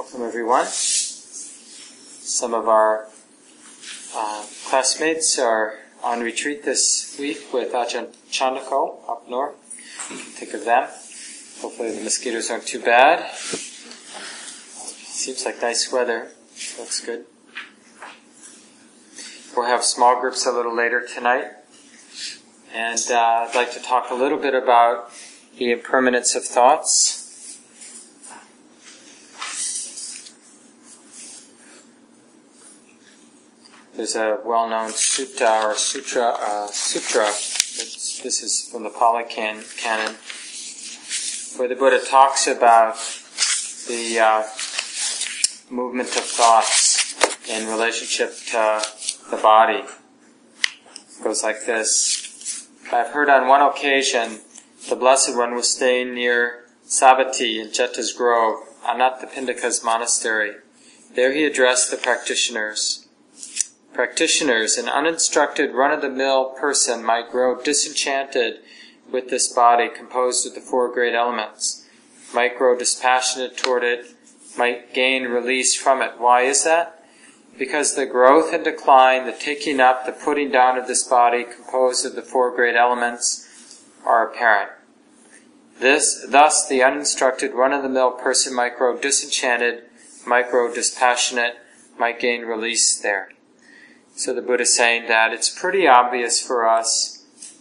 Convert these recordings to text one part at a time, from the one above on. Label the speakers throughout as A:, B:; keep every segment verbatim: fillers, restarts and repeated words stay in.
A: Welcome everyone. Some of our uh, classmates are on retreat this week with Ajahn Chandako up north. You can think of them. Hopefully the mosquitoes aren't too bad. Seems like nice weather. That's good. We'll have small groups a little later tonight. And uh, I'd like to talk a little bit about the impermanence of thoughts. There's a well-known sutta or sutra, uh, sutra. It's, this is from the Pali can, Canon, where the Buddha talks about the uh, movement of thoughts in relationship to the body. It goes like this. I've heard on one occasion the Blessed One was staying near Savatthi in Jeta's Grove, Anathapindika's monastery. There he addressed the practitioners. Practitioners, an uninstructed, run-of-the-mill person might grow disenchanted with this body composed of the four great elements, might grow dispassionate toward it, might gain release from it. Why is that? Because the growth and decline, the taking up, the putting down of this body composed of the four great elements are apparent. This, thus, the uninstructed, run-of-the-mill person might grow disenchanted, might grow dispassionate, might gain release there. So the Buddha is saying that it's pretty obvious for us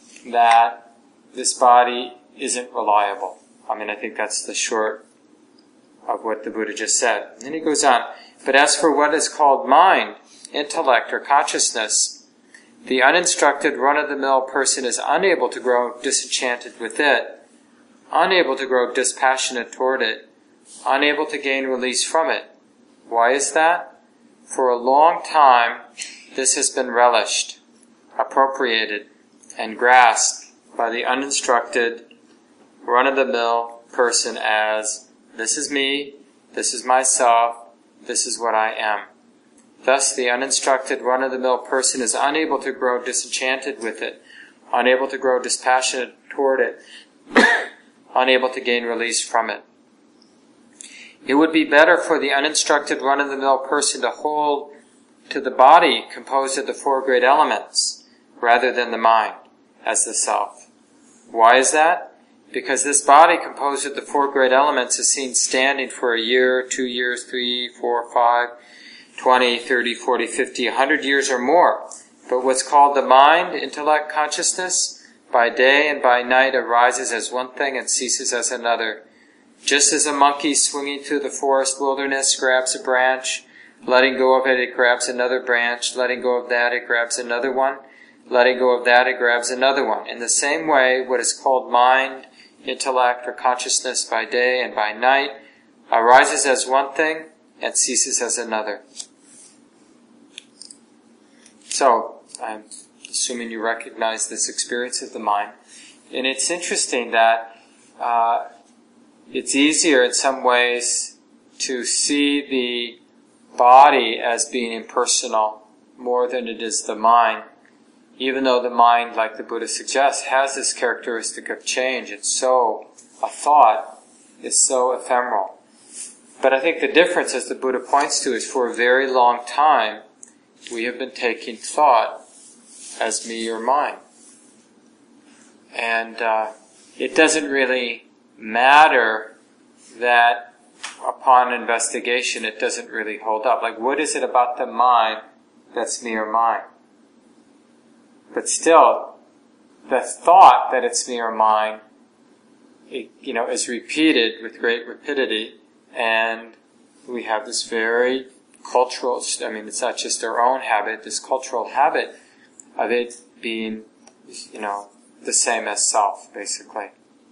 A: that this body isn't reliable. I mean, I think that's the short of what the Buddha just said. And then he goes on, but as for what is called mind, intellect, or consciousness, the uninstructed, run-of-the-mill person is unable to grow disenchanted with it, unable to grow dispassionate toward it, unable to gain release from it. Why is that? For a long time, this has been relished, appropriated, and grasped by the uninstructed, run-of-the-mill person as, this is me, this is myself, this is what I am. Thus, the uninstructed, run-of-the-mill person is unable to grow disenchanted with it, unable to grow dispassionate toward it, unable to gain release from it. It would be better for the uninstructed, run-of-the-mill person to hold to the body composed of the four great elements, rather than the mind as the self. Why is that? Because this body composed of the four great elements is seen standing for a year, two years, three, four, five, twenty, thirty, forty, fifty, a hundred years or more. But what's called the mind, intellect, consciousness, by day and by night arises as one thing and ceases as another. Just as a monkey swinging through the forest wilderness grabs a branch, letting go of it, it grabs another branch. Letting go of that, it grabs another one. Letting go of that, it grabs another one. In the same way, what is called mind, intellect, or consciousness by day and by night arises as one thing and ceases as another. So, I'm assuming you recognize this experience of the mind. And it's interesting that uh, it's easier in some ways to see the body as being impersonal more than it is the mind, even though the mind, like the Buddha suggests, has this characteristic of change. It's so, a thought is so ephemeral. But I think the difference, as the Buddha points to, is for a very long time we have been taking thought as me or mine. And uh, it doesn't really matter that upon investigation, it doesn't really hold up. Like, what is it about the mind that's me or mine? But still, the thought that it's me or mine, it, you know, is repeated with great rapidity, and we have this very cultural, I mean, it's not just our own habit, this cultural habit of it being, you know, the same as self, basically.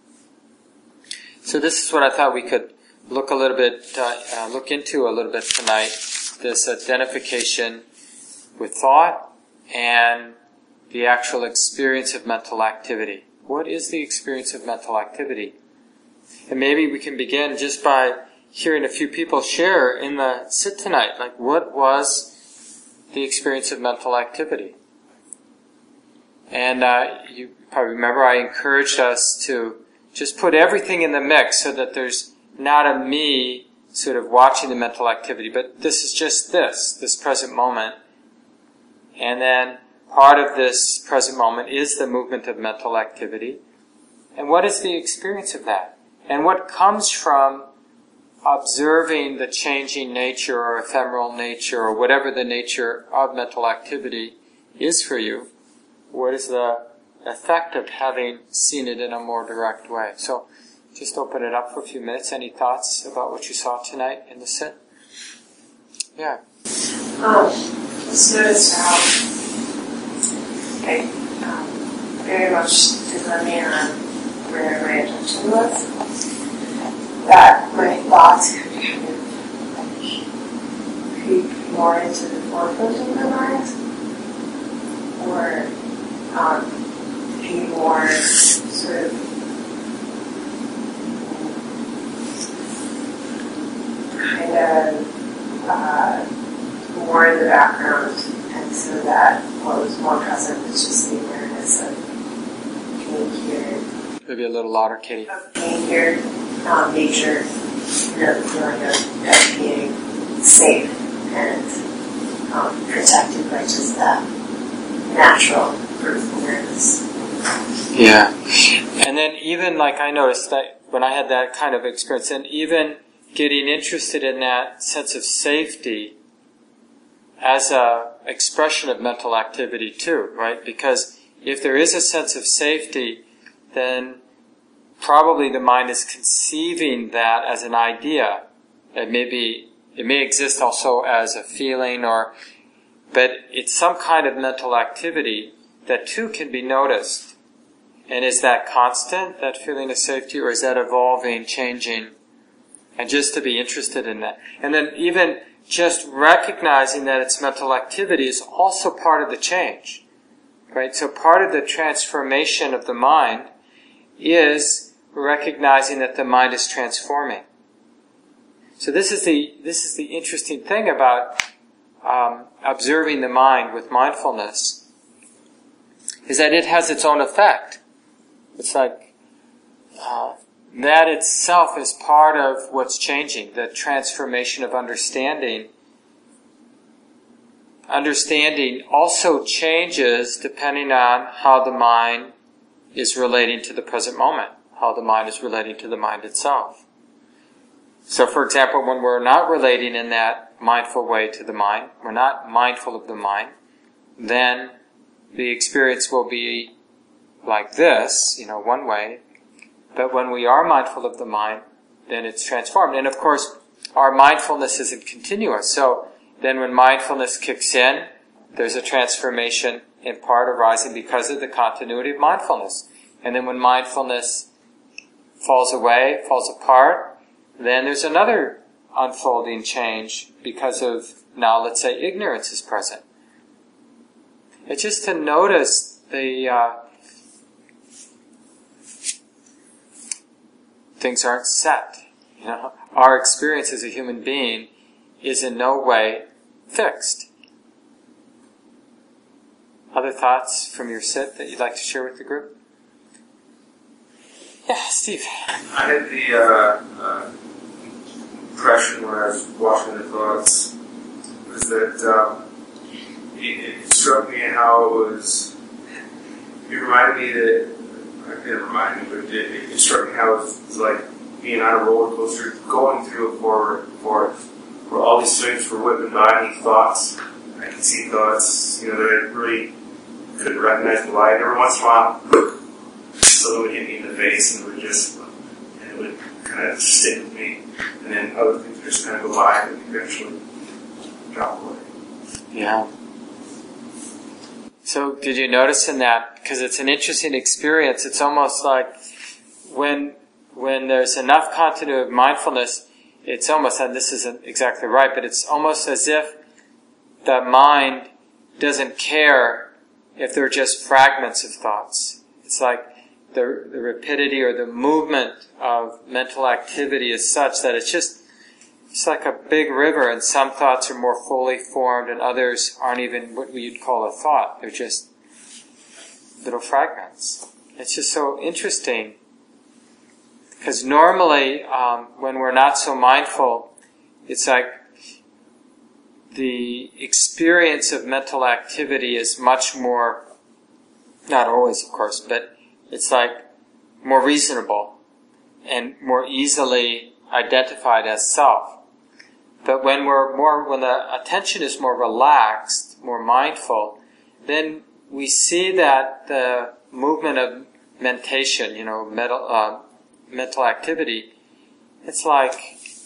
A: So this is what I thought we could look a little bit, uh, uh, look into a little bit tonight, this identification with thought and the actual experience of mental activity. What is the experience of mental activity? And maybe we can begin just by hearing a few people share in the sit tonight, like what was the experience of mental activity? And uh, you probably remember I encouraged us to just put everything in the mix so that there's not a me sort of watching the mental activity, but this is just this, this present moment. And then part of this present moment is the movement of mental activity. And what is the experience of that? And what comes from observing the changing nature or ephemeral nature or whatever the nature of mental activity is for you? What is the effect of having seen it in a more direct way? So just open it up for a few minutes. Any thoughts about what you saw tonight in the sit? Yeah.
B: Um, just noticed how I um, very much depending on where my attention was, that my thoughts could kind of like creep more into the forefront of my mind, or um, be more sort of kind of uh, more in the background, and so that what was more present was just the awareness of being here.
A: Maybe a little louder, Katie.
B: Of being here, um, nature, you know, the feeling of, of being safe and um, protected by just that natural earth awareness.
A: Yeah. And then even like I noticed that when I had that kind of experience, and even getting interested in that sense of safety as a expression of mental activity too, right? Because if there is a sense of safety, then probably the mind is conceiving that as an idea. It may be, it may exist also as a feeling, or, but it's some kind of mental activity that too can be noticed. And is that constant, that feeling of safety, or is that evolving, changing? And just to be interested in that. And then even just recognizing that it's mental activity is also part of the change. Right? So part of the transformation of the mind is recognizing that the mind is transforming. So this is the this is the interesting thing about um, observing the mind with mindfulness, is that it has its own effect. It's like uh, that itself is part of what's changing, the transformation of understanding. Understanding also changes depending on how the mind is relating to the present moment, how the mind is relating to the mind itself. So, for example, when we're not relating in that mindful way to the mind, we're not mindful of the mind, then the experience will be like this, you know, one way. But when we are mindful of the mind, then it's transformed. And of course, our mindfulness isn't continuous. So then when mindfulness kicks in, there's a transformation in part arising because of the continuity of mindfulness. And then when mindfulness falls away, falls apart, then there's another unfolding change because of, now let's say, ignorance is present. It's just to notice the uh, things aren't set. You know, our experience as a human being is in no way fixed. Other thoughts from your sit that you'd like to share with the group? Yeah, Steve.
C: I had the uh, uh, impression when I was watching the thoughts was that um, it, it struck me how it was. It reminded me that it didn't remind me, but it, it struck me how it was, it was like being on a roller coaster, going through a forward forest, where all these swings were whipping by me, thoughts. I could see thoughts, you know, that I really couldn't recognize the light. Every once in a while, something would hit me in the face, and it would just, and it would kind of stick with me. And then other things would just kind of go by and eventually drop away.
A: Yeah. So did you notice in that, because it's an interesting experience, it's almost like when when there's enough continuity of mindfulness, it's almost, and this isn't exactly right, but it's almost as if the mind doesn't care if they're just fragments of thoughts. It's like the, the rapidity or the movement of mental activity is such that it's just, it's like a big river, and some thoughts are more fully formed and others aren't even what we'd call a thought. They're just little fragments. It's just so interesting. Because normally, um, when we're not so mindful, it's like the experience of mental activity is much more, not always of course, but it's like more reasonable and more easily identified as self. But when we're more, when the attention is more relaxed, more mindful, then we see that the movement of mentation, you know, mental, uh, mental activity, it's like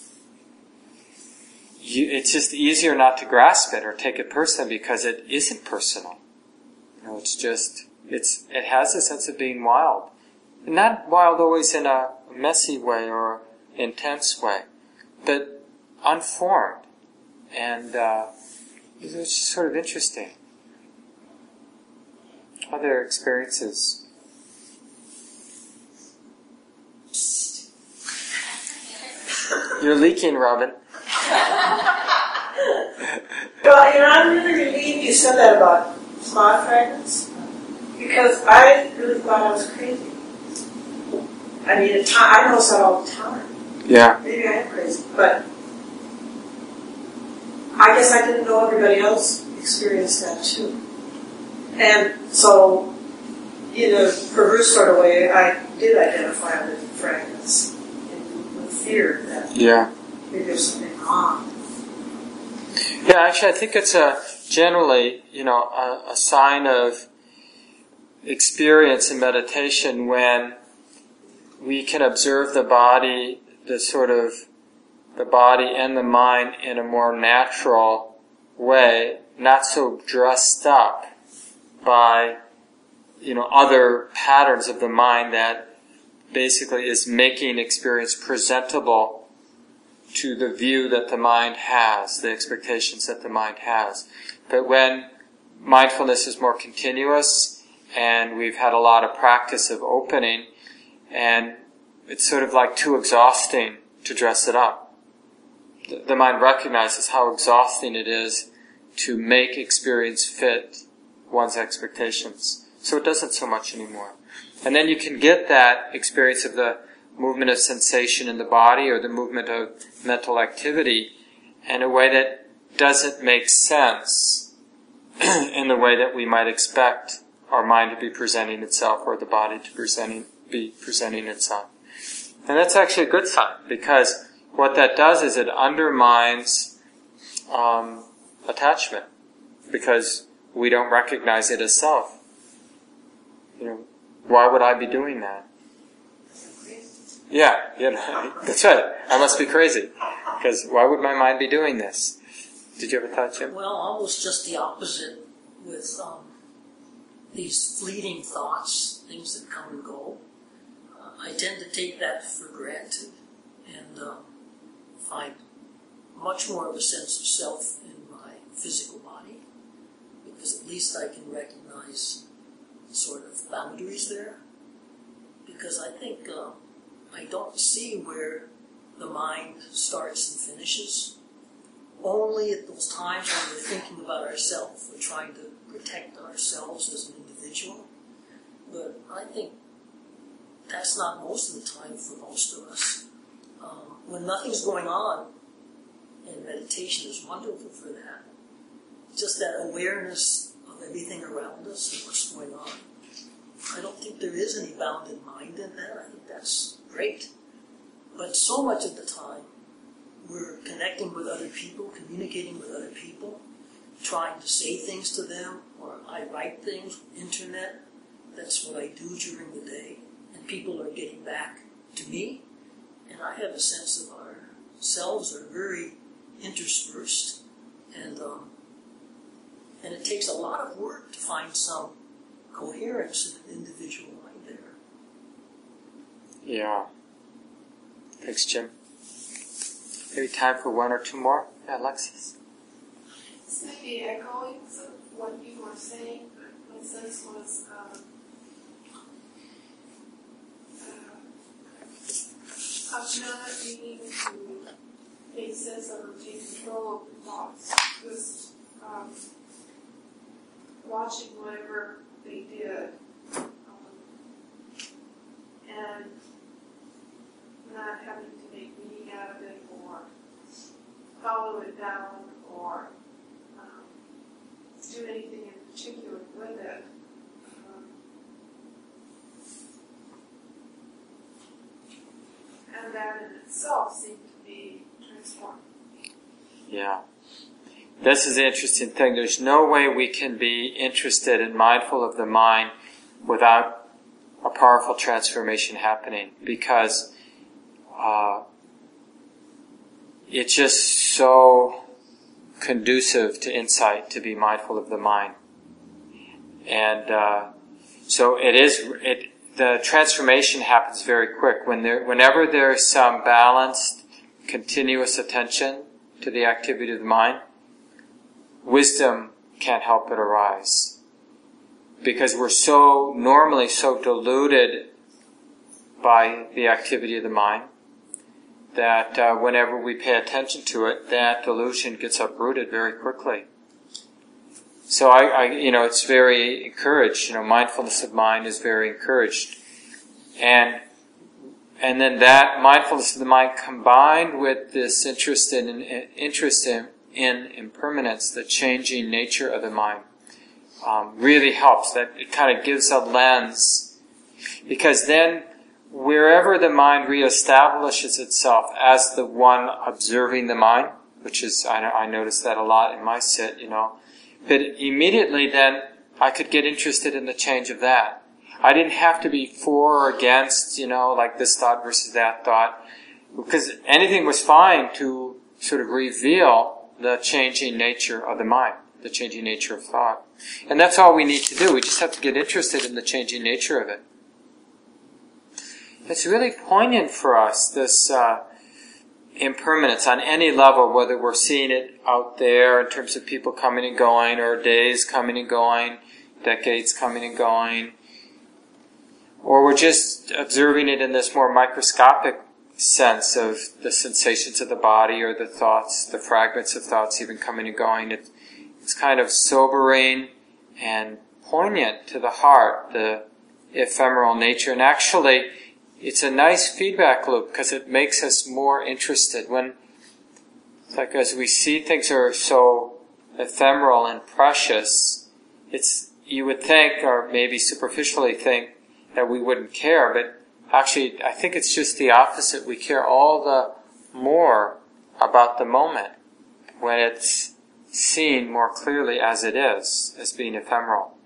A: you, it's just easier not to grasp it or take it personally because it isn't personal. You know, it's just, it's it has a sense of being wild. And not wild always in a messy way or intense way, but unformed. And uh, it's just sort of interesting. Other experiences? You're leaking, Robin.
D: Well, you know, I'm really relieved you said that about thought fragments, because I really thought I was crazy. I needed time. I notice that all the time.
A: Yeah.
D: Maybe I am crazy, but I guess I didn't know everybody else experienced that too. And so, in a perverse sort of way, I did identify with fragments and with fear that
A: yeah.
D: maybe there's something wrong.
A: Yeah, actually, I think it's a generally, you know, a, a sign of experience in meditation when we can observe the body, the sort of the body and the mind in a more natural way, not so dressed up by, you know, other patterns of the mind that basically is making experience presentable to the view that the mind has, the expectations that the mind has. But when mindfulness is more continuous and we've had a lot of practice of opening, and it's sort of like too exhausting to dress it up. The, the mind recognizes how exhausting it is to make experience fit one's expectations. So it doesn't so much anymore. And then you can get that experience of the movement of sensation in the body or the movement of mental activity in a way that doesn't make sense in the way that we might expect our mind to be presenting itself or the body to presenting, be presenting itself. And that's actually a good sign, because what that does is it undermines um, attachment, because we don't recognize it as self. You know, why would I be doing that? Yeah, yeah, that's right. I must be crazy, because why would my mind be doing this? Did you ever thought, Jim?
E: Well, almost just the opposite with um, these fleeting thoughts, things that come and go. Uh, I tend to take that for granted and um, find much more of a sense of self in my physical body, because at least I can recognize sort of boundaries there. Because I think uh, I don't see where the mind starts and finishes. Only at those times when we're thinking about ourselves, we're trying to protect ourselves as an individual. But I think that's not most of the time for most of us. Um, when nothing's going on, and meditation is wonderful for that, just that awareness of everything around us and what's going on. I don't think there is any bounded mind in that. I think that's great. But so much of the time, we're connecting with other people, communicating with other people, trying to say things to them, or I write things, internet. That's what I do during the day. And people are getting back to me. And I have a sense of ourselves are very interspersed. And, um, and it takes a lot of work to find some coherence in an individual mind there.
A: Yeah. Thanks, Jim. Maybe time for one or two more? Yeah, Alexis.
F: This may be echoing of what you were saying, but my sense was um, uh, of not needing to make sense of or take control of the thoughts, just um, watching whatever they did, um, and not having to make meaning out of it or follow it down or um, do anything in particular with it. Um, and that in itself seemed to be transforming.
A: Yeah. This is the interesting thing. There's no way we can be interested and mindful of the mind without a powerful transformation happening, because uh, it's just so conducive to insight to be mindful of the mind. And uh, so it is, it, the transformation happens very quick. When there, whenever there's some balanced, continuous attention to the activity of the mind, wisdom can't help but arise. Because we're so, normally so deluded by the activity of the mind that uh, whenever we pay attention to it, that delusion gets uprooted very quickly. So I, I, you know, it's very encouraged. You know, mindfulness of mind is very encouraged, and and then that mindfulness of the mind combined with this interest in, in interest in, in impermanence, the changing nature of the mind, um, really helps. That it kind of gives a lens, because then wherever the mind reestablishes itself as the one observing the mind, which is, I, I notice that a lot in my sit, you know, but immediately then I could get interested in the change of that. I didn't have to be for or against, you know, like this thought versus that thought, because anything was fine to sort of reveal the changing nature of the mind, the changing nature of thought. And that's all we need to do. We just have to get interested in the changing nature of it. It's really poignant for us, this uh, impermanence on any level, whether we're seeing it out there in terms of people coming and going, or days coming and going, decades coming and going, or we're just observing it in this more microscopic sense of the sensations of the body or the thoughts, the fragments of thoughts even coming and going. It, it's kind of sobering and poignant to the heart, the ephemeral nature. And actually, it's a nice feedback loop because it makes us more interested. When, it's like as we see things are so ephemeral and precious, it's, you would think, or maybe superficially think, that we wouldn't care, but actually I think it's just the opposite. We care all the more about the moment when it's seen more clearly as it is, as being ephemeral.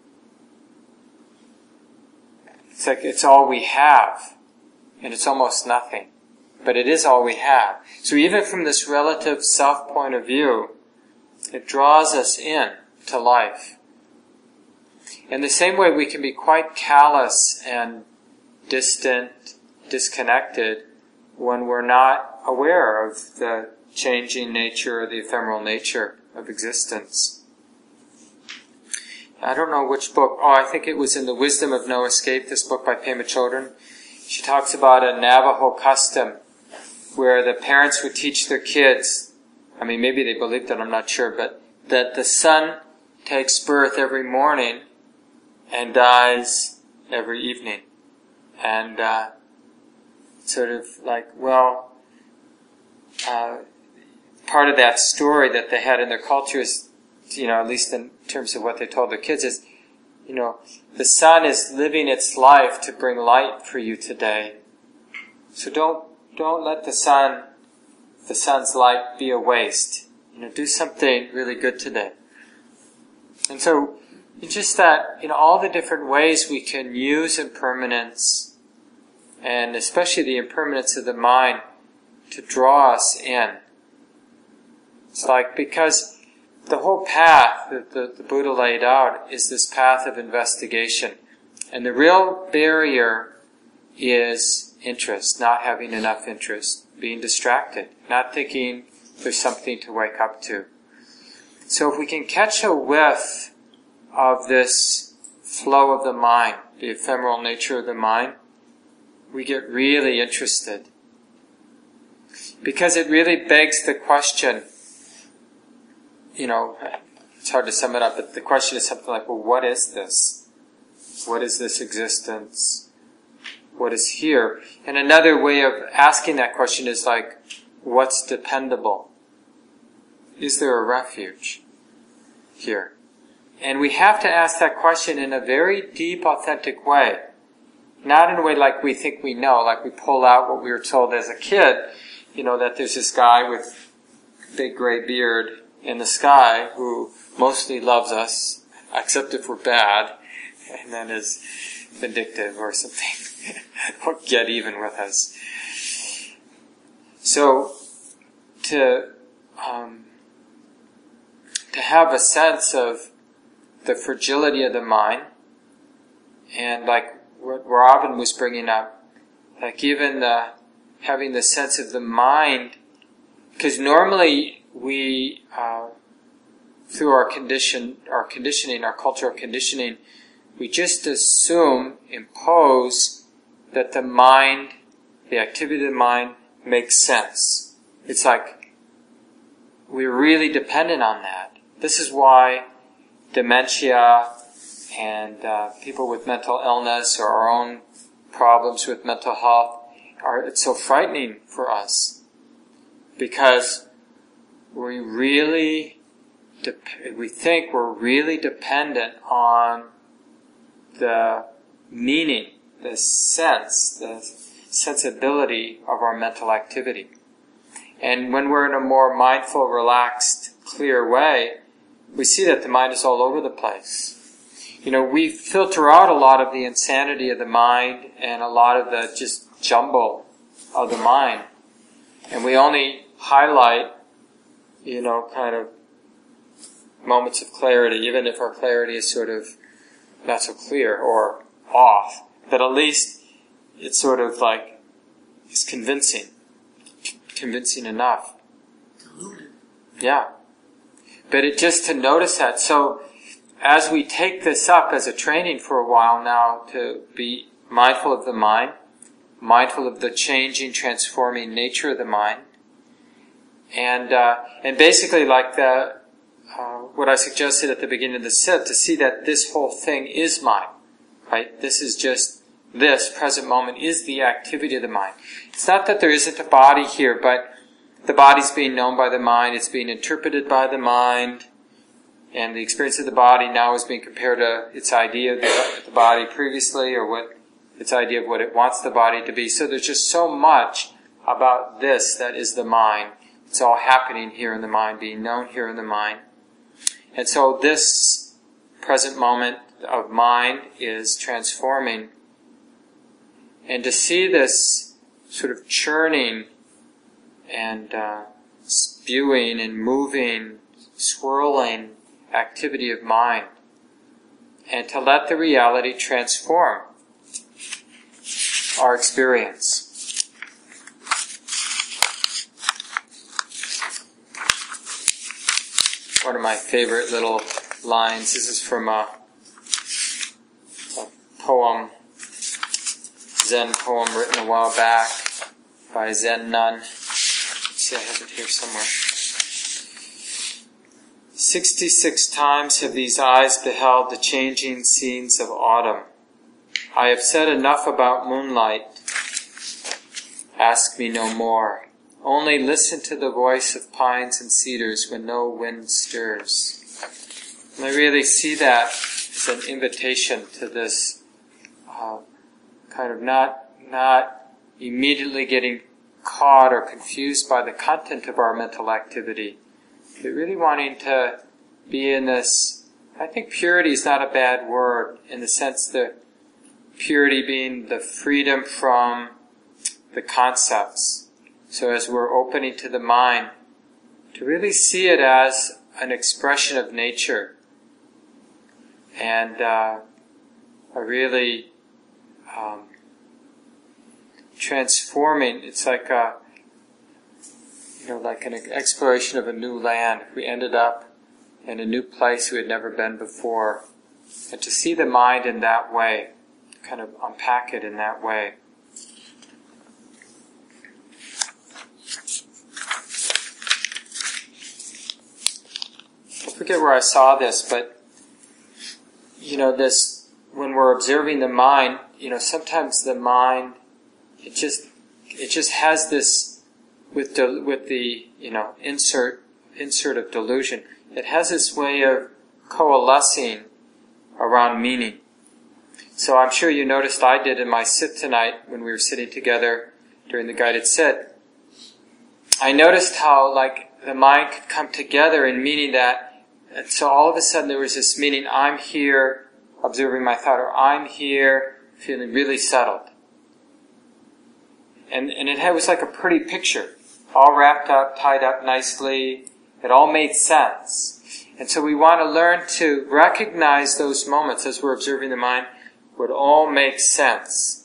A: It's like it's all we have, and it's almost nothing, but it is all we have. So even from this relative self point of view, it draws us in to life. In the same way, we can be quite callous and distant, disconnected, when we're not aware of the changing nature or the ephemeral nature of existence. I don't know which book. Oh, I think it was in The Wisdom of No Escape, this book by Pema Chodron. She talks about a Navajo custom where the parents would teach their kids, I mean, maybe they believed it, I'm not sure, but that the sun takes birth every morning and dies every evening. And uh, sort of like, well, uh, part of that story that they had in their culture is, you know, at least in terms of what they told their kids, is, you know, the sun is living its life to bring light for you today. So don't don't let the sun, the sun's light be a waste. You know, do something really good today. And so, it's just that, you know, all the different ways we can use impermanence, and especially the impermanence of the mind, to draw us in. It's like, because the whole path that the, the Buddha laid out is this path of investigation. And the real barrier is interest, not having enough interest, being distracted, not thinking there's something to wake up to. So if we can catch a whiff of this flow of the mind, the ephemeral nature of the mind, we get really interested. Because it really begs the question, you know, it's hard to sum it up, but the question is something like, well, what is this? What is this existence? What is here? And another way of asking that question is like, what's dependable? Is there a refuge here? And we have to ask that question in a very deep, authentic way. Not in a way like we think we know, like we pull out what we were told as a kid, you know, that there's this guy with a big gray beard in the sky who mostly loves us, except if we're bad, and then is vindictive or something, or get even with us. So, to um, to have a sense of the fragility of the mind, and like what Robin was bringing up, like even the, having the sense of the mind, because normally we, uh, through our condition, our conditioning, our cultural conditioning, we just assume, impose that the mind, the activity of the mind, makes sense. It's like we're really dependent on that. This is why dementia and uh, people with mental illness or our own problems with mental health are it's so frightening for us, because we really de- we think we're really dependent on the meaning, the sense, the sensibility of our mental activity. And when we're in a more mindful, relaxed, clear way, we see that the mind is all over the place. You know, we filter out a lot of the insanity of the mind and a lot of the just jumble of the mind. And we only highlight, you know, kind of moments of clarity, even if our clarity is sort of not so clear or off. But at least it's sort of like, it's convincing. Convincing enough.
E: Deluded.
A: Yeah. But it just to notice that. So as we take this up as a training for a while now to be mindful of the mind, mindful of the changing, transforming nature of the mind, and uh, and basically like the uh, what I suggested at the beginning of the sit, to see that this whole thing is mind, right? This is just this present moment is the activity of the mind. It's not that there isn't a body here, but the body's being known by the mind, it's being interpreted by the mind, and the experience of the body now is being compared to its idea of the, the body previously, or what its idea of what it wants the body to be. So there's just so much about this that is the mind. It's all happening here in the mind, being known here in the mind. And so this present moment of mind is transforming. And to see this sort of churning and uh, spewing and moving, swirling activity of mind, and to let the reality transform our experience. One of my favorite little lines, this is from a, a poem, Zen poem written a while back by a Zen nun. Let's see, I have it here somewhere. Sixty-six times have these eyes beheld the changing scenes of autumn. I have said enough about moonlight. Ask me no more. Only listen to the voice of pines and cedars when no wind stirs. And I really see that as an invitation to this uh, kind of not not immediately getting caught or confused by the content of our mental activity, but really wanting to be in this. I think purity is not a bad word, in the sense that purity being the freedom from the concepts. So as we're opening to the mind, to really see it as an expression of nature, and uh, a really um, transforming. It's like a, you know, like an exploration of a new land. We ended up in a new place we had never been before, and to see the mind in that way, kind of unpack it in that way. I forget where I saw this, but you know, this, when we're observing the mind, you know, sometimes the mind, it just, it just has this, with the, with the, you know, insert insert of delusion, it has this way of coalescing around meaning. So I'm sure you noticed I did in my sit tonight when we were sitting together during the guided sit. I noticed how like the mind could come together in meaning that, and so all of a sudden there was this meaning, I'm here observing my thought, or I'm here feeling really settled. And and it was like a pretty picture, all wrapped up, tied up nicely. It all made sense. And so we want to learn to recognize those moments as we're observing the mind, where it all makes sense.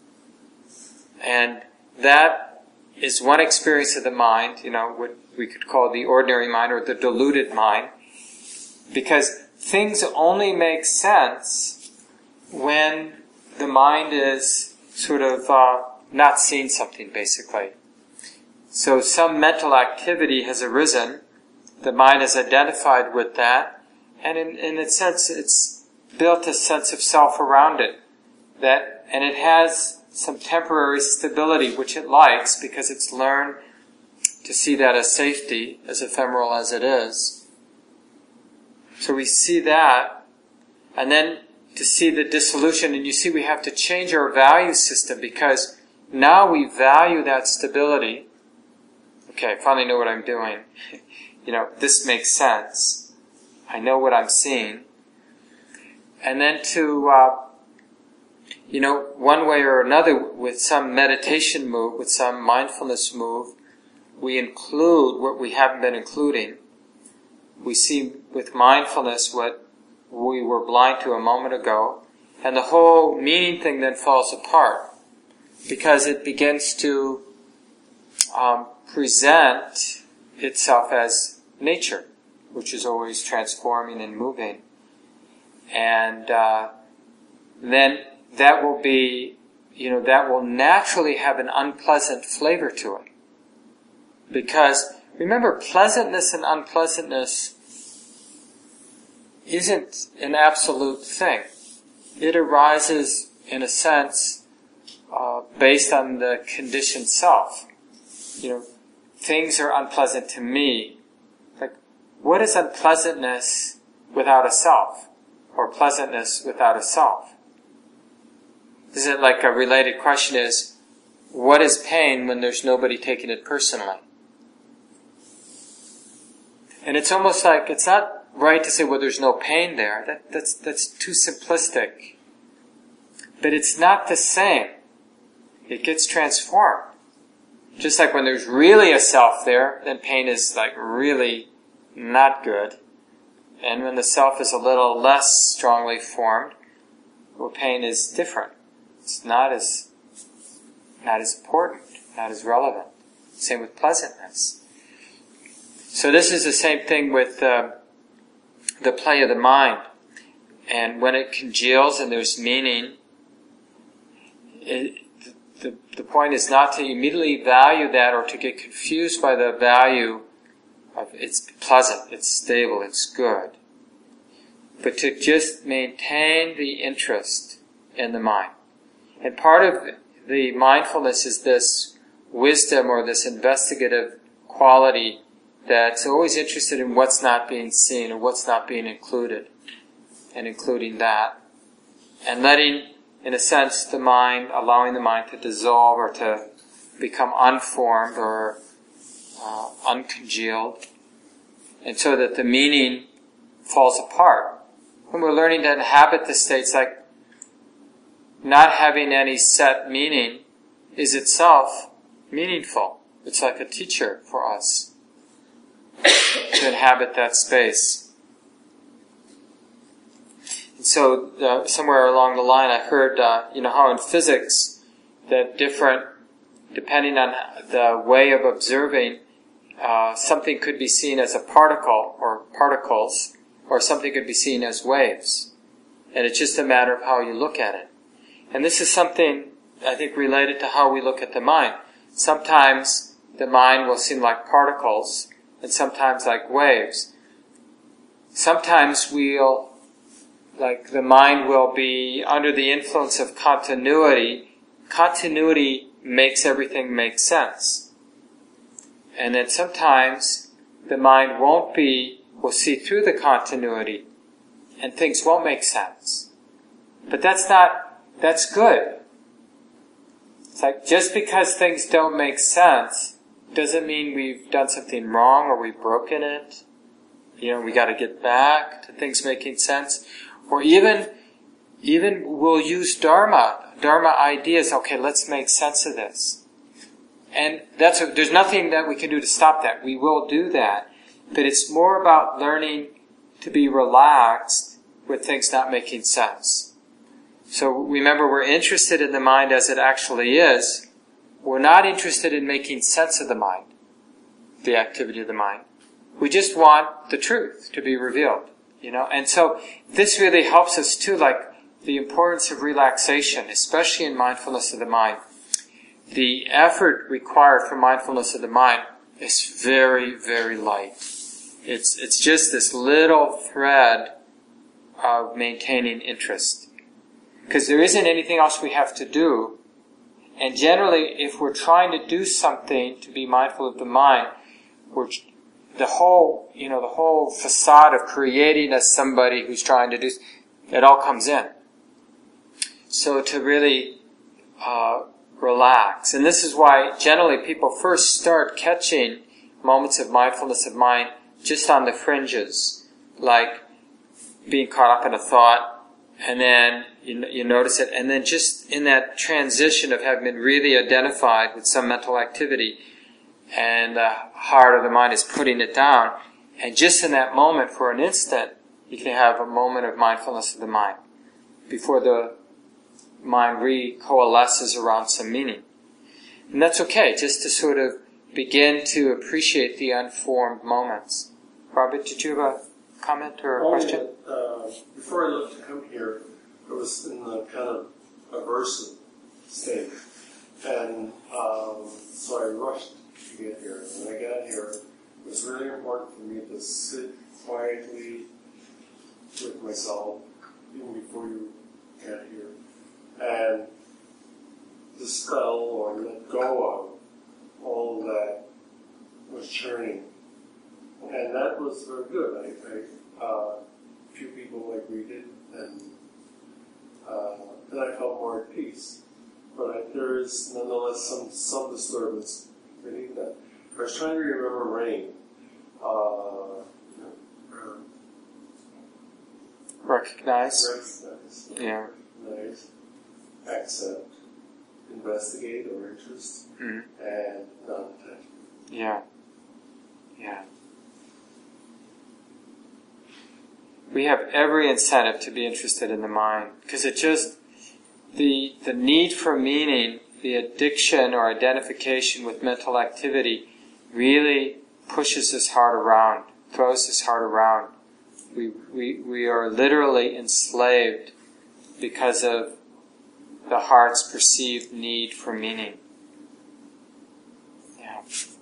A: And that is one experience of the mind, you know, what we could call the ordinary mind or the deluded mind. Because things only make sense when the mind is sort of uh, not seeing something, basically. So some mental activity has arisen, the mind has identified with that, and in, in a sense it's built a sense of self around it. That, and it has some temporary stability, which it likes because it's learned to see that as safety, as ephemeral as it is. So we see that, and then to see the dissolution, and you see we have to change our value system because now we value that stability. Okay, I finally know what I'm doing. You know, this makes sense. I know what I'm seeing. And then to, uh, you know, one way or another, with some meditation move, with some mindfulness move, we include what we haven't been including. We see with mindfulness what we were blind to a moment ago, and the whole meaning thing then falls apart because it begins to um, present itself as nature, which is always transforming and moving. And uh, then that will be, you know, that will naturally have an unpleasant flavor to it. Because, remember, pleasantness and unpleasantness isn't an absolute thing. It arises, in a sense, uh, based on the conditioned self. You know, things are unpleasant to me. Like, what is unpleasantness without a self? Or pleasantness without a self? Is it like a related question is, what is pain when there's nobody taking it personally? And it's almost like, it's not right to say, well, there's no pain there. That, that's, that's too simplistic. But it's not the same. It gets transformed. Just like when there's really a self there, then pain is like really not good. And when the self is a little less strongly formed, well, pain is different. It's not as, not as important, not as relevant. Same with pleasantness. So this is the same thing with uh, the play of the mind. And when it congeals and there's meaning, it, the, the point is not to immediately value that or to get confused by the value of it's pleasant, it's stable, it's good. But to just maintain the interest in the mind. And part of the mindfulness is this wisdom or this investigative quality that's always interested in what's not being seen or what's not being included, and including that. And letting, in a sense, the mind, allowing the mind to dissolve or to become unformed or uh, uncongealed, and so that the meaning falls apart. When we're learning to inhabit the states, like not having any set meaning is itself meaningful. It's like a teacher for us to inhabit that space. And so uh, somewhere along the line I heard, uh, you know, how in physics that different, depending on the way of observing, uh, something could be seen as a particle or particles, or something could be seen as waves. And it's just a matter of how you look at it. And this is something, I think, related to how we look at the mind. Sometimes the mind will seem like particles, and sometimes like waves. Sometimes we'll, like the mind will be under the influence of continuity. Continuity makes everything make sense. And then sometimes the mind won't be, will see through the continuity, and things won't make sense. But that's not, that's good. It's like, just because things don't make sense doesn't mean we've done something wrong or we've broken it. You know, we got to get back to things making sense. Or even, even we'll use Dharma, Dharma ideas. Okay, let's make sense of this. And that's a, there's nothing that we can do to stop that. We will do that. But it's more about learning to be relaxed with things not making sense. So remember, we're interested in the mind as it actually is. We're not interested in making sense of the mind, the activity of the mind. We just want the truth to be revealed, you know. And so this really helps us too, like the importance of relaxation, especially in mindfulness of the mind. The effort required for mindfulness of the mind is very, very light. It's it's just this little thread of maintaining interest. Because there isn't anything else we have to do. And generally, if we're trying to do something to be mindful of the mind, we're, the whole, you know, the whole facade of creating as somebody who's trying to do, it all comes in. So to really uh, relax. And this is why generally people first start catching moments of mindfulness of mind just on the fringes, like being caught up in a thought, and then you, you notice it, and then just in that transition of having been really identified with some mental activity, and the heart of the mind is putting it down, and just in that moment, for an instant, you can have a moment of mindfulness of the mind, before the mind re-coalesces around some meaning. And that's okay, just to sort of begin to appreciate the unformed moments. Robert, did you have a comment or a
G: Only
A: question?
G: That, uh, before I left to come here, I was in the kind of aversive state. And um, so I rushed to get here. And when I got here, it was really important for me to sit quietly with myself, even before you got here, and dispel or let go of all that was churning. And that was very good. I, I uh, a few people I greeted, and uh, then I felt more at peace. But I, there is nonetheless some some disturbance beneath that. I was trying to remember rain. Uh, uh,
A: Recognize.
G: recognize.
A: Yeah.
G: Recognize. Accept. Investigate or interest.
A: Mm-hmm.
G: And non-attachment.
A: Yeah. Yeah. We have every incentive to be interested in the mind, because it just, the the need for meaning, the addiction or identification with mental activity really pushes this heart around, throws this heart around. We, we, we are literally enslaved because of the heart's perceived need for meaning. Yeah.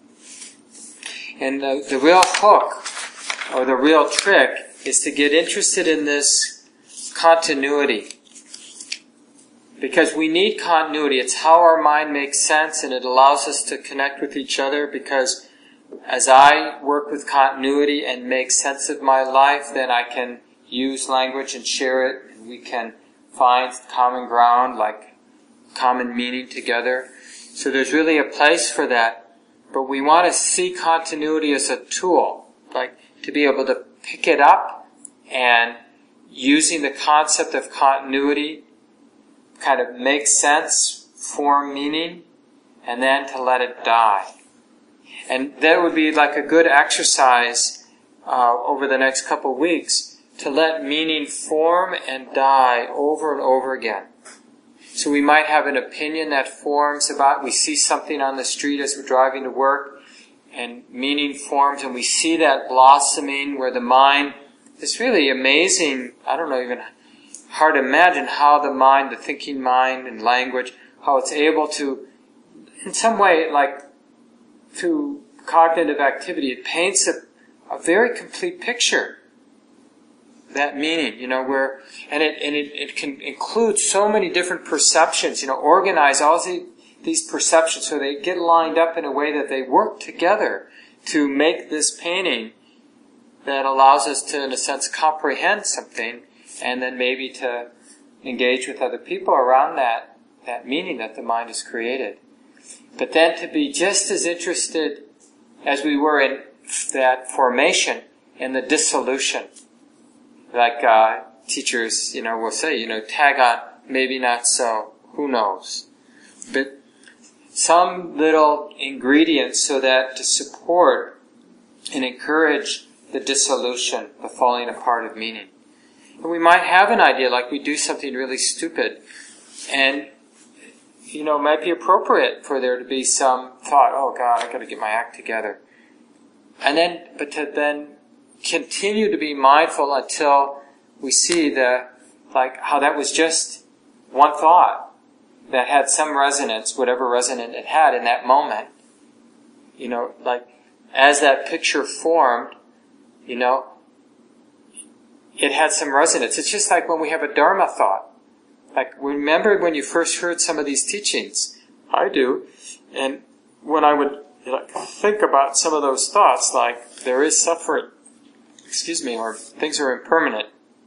A: And the, the real hook, or the real trick, is to get interested in this continuity. Because we need continuity. It's how our mind makes sense, and it allows us to connect with each other, because as I work with continuity and make sense of my life, then I can use language and share it, and we can find common ground, like common meaning together. So there's really a place for that. But we want to see continuity as a tool, like to be able to pick it up and using the concept of continuity kind of make sense, form meaning, and then to let it die. And that would be like a good exercise uh, over the next couple of weeks, to let meaning form and die over and over again. So we might have an opinion that forms about, we see something on the street as we're driving to work, and meaning forms, and we see that blossoming where the mind, it's really amazing, I don't know, even hard to imagine how the mind, the thinking mind and language, how it's able to, in some way, like through cognitive activity, it paints a, a very complete picture. That meaning, you know, where, and it, and it, it can include so many different perceptions, you know, organize all the, these perceptions so they get lined up in a way that they work together. to make this painting that allows us to, in a sense, comprehend something, and then maybe to engage with other people around that, that meaning that the mind has created. But then to be just as interested as we were in that formation and the dissolution. Like uh, teachers, you know, will say, you know, tag on, maybe not so, who knows. But some little ingredient so that to support and encourage the dissolution, the falling apart of meaning. And we might have an idea, like we do something really stupid, and, you know, it might be appropriate for there to be some thought, oh God, I gotta get my act together. And then, but to then continue to be mindful until we see the, like, how that was just one thought that had some resonance, whatever resonance it had in that moment. You know, like, as that picture formed, you know, it had some resonance. It's just like when we have a Dharma thought. Like, remember when you first heard some of these teachings? I do. And when I would like, think about some of those thoughts, like, there is suffering, excuse me, or things are impermanent.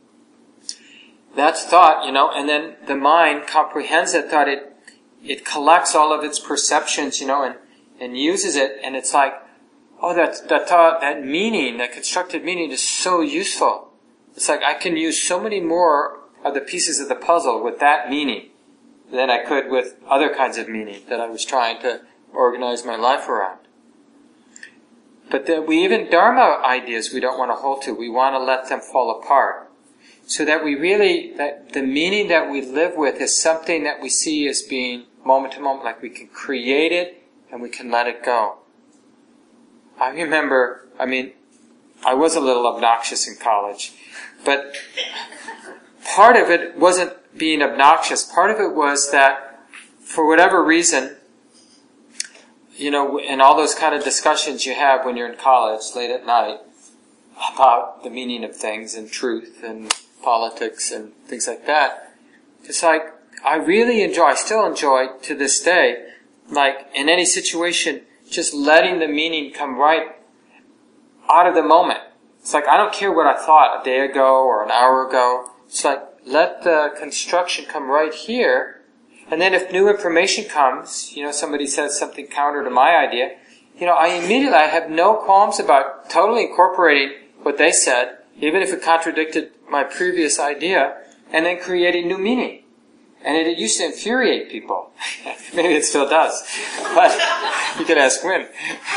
A: That's thought, you know, and then the mind comprehends that thought. It, it collects all of its perceptions, you know, and, and uses it, and it's like, oh, that, that thought, that meaning, that constructed meaning is so useful. It's like I can use so many more of the pieces of the puzzle with that meaning than I could with other kinds of meaning that I was trying to organize my life around. But that we even Dharma ideas we don't want to hold to. We want to let them fall apart. So that we really, that the meaning that we live with is something that we see as being moment to moment, like we can create it and we can let it go. I remember, I mean, I was a little obnoxious in college, but part of it wasn't being obnoxious. Part of it was that, for whatever reason, you know, in all those kind of discussions you have when you're in college, late at night, about the meaning of things and truth and politics and things like that, it's like, I really enjoy, I still enjoy to this day, like, in any situation, just letting the meaning come right out of the moment. It's like, I don't care what I thought a day ago or an hour ago. It's like, let the construction come right here. And then if new information comes, you know, somebody says something counter to my idea, you know, I immediately, I have no qualms about totally incorporating what they said, even if it contradicted my previous idea, and then creating new meaning. And it, it used to infuriate people. Maybe it still does. But you can ask Wynn.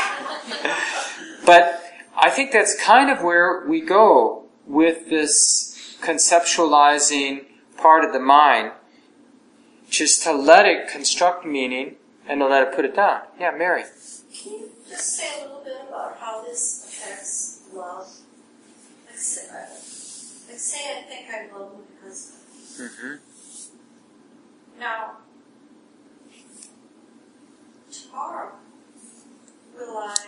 A: But I think that's kind of where we go with this conceptualizing part of the mind, just to let it construct meaning and to let it put it down. Yeah, Mary.
H: Can you just say a little bit about how this affects love? Like say, like say I think I love my husband.
A: Mm-hmm.
H: Now, tomorrow, will I,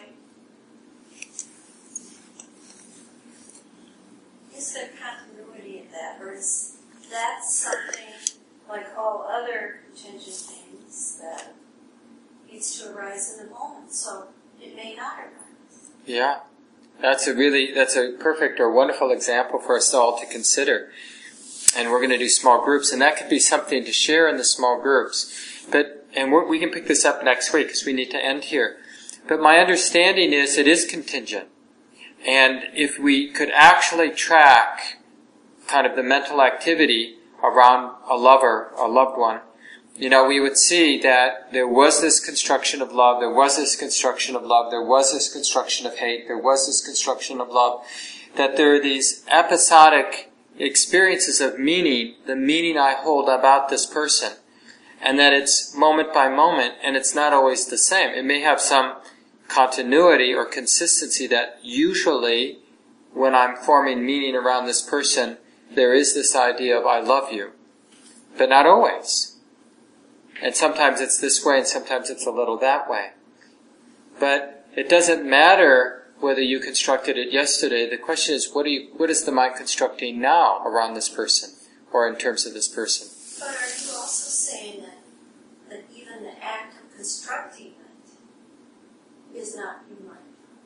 H: is there continuity in that, or is that something like all other contingent things that needs to arise in the moment, so it may not arise?
A: Yeah, that's a really, that's a perfect or wonderful example for us all to consider. And we're going to do small groups, and that could be something to share in the small groups. But and we're, we can pick this up next week because we need to end here. But my understanding is it is contingent, and if we could actually track kind of the mental activity around a lover, a loved one, you know, we would see that there was this construction of love, there was this construction of love, there was this construction of hate, there was this construction of love, that there are these episodic experiences of meaning, the meaning I hold about this person, and that it's moment by moment, and it's not always the same. It may have some continuity or consistency that usually, when I'm forming meaning around this person, there is this idea of I love you, but not always. And sometimes it's this way, and sometimes it's a little that way. But it doesn't matter whether you constructed it yesterday. The question is, what are you, what is the mind constructing now around this person, or in terms of this person?
H: But are you also saying that, that even the act of constructing it is not human?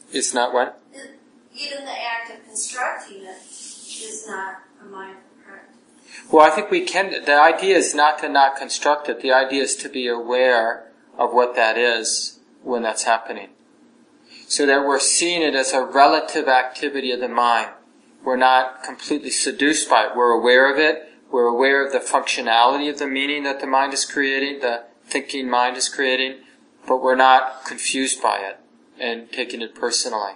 A: Is not what?
H: Even the act of constructing it is not a mindful practice.
A: Well, I think we can, the idea is not to not construct it. The idea is to be aware of what that is when that's happening. So that we're seeing it as a relative activity of the mind. We're not completely seduced by it. We're aware of it. We're aware of the functionality of the meaning that the mind is creating, the thinking mind is creating, but we're not confused by it and taking it personally.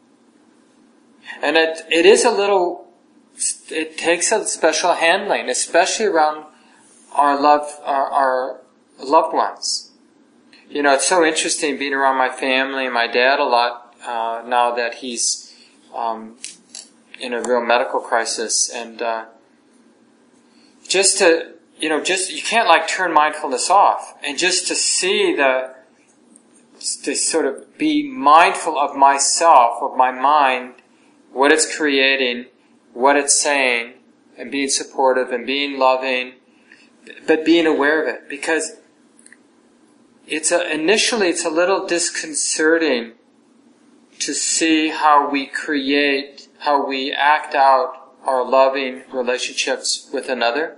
A: And it, it is a little, it takes a special handling, especially around our love, our, our loved ones. You know, it's so interesting being around my family and my dad a lot, uh, now that he's, um, in a real medical crisis, and, uh, just to, you know, just, you can't like turn mindfulness off, and just to see the, to sort of be mindful of myself, of my mind, what it's creating, what it's saying, and being supportive and being loving, but being aware of it. Because it's a, initially it's a little disconcerting to see how we create, how we act out our loving relationships with another.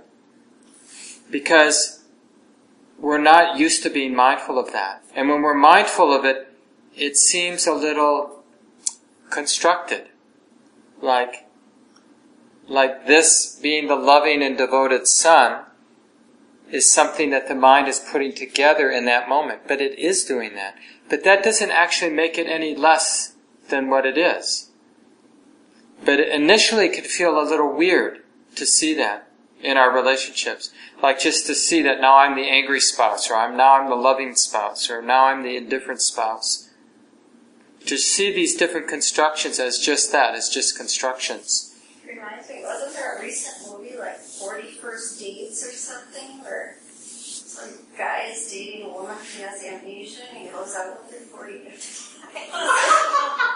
A: Because we're not used to being mindful of that. And when we're mindful of it, it seems a little constructed. Like, like this being the loving and devoted son is something that the mind is putting together in that moment. But it is doing that. But that doesn't actually make it any less than what it is. But initially it could feel a little weird to see that in our relationships. Like just to see that now I'm the angry spouse, or I'm now I'm the loving spouse, or now I'm the indifferent spouse. To see these different constructions as just that, as just constructions.
H: Reminds me, wasn't there a recent movie like forty First Dates or something, where some guy is dating a woman who has amnesia and he goes out with her forty, fifty times?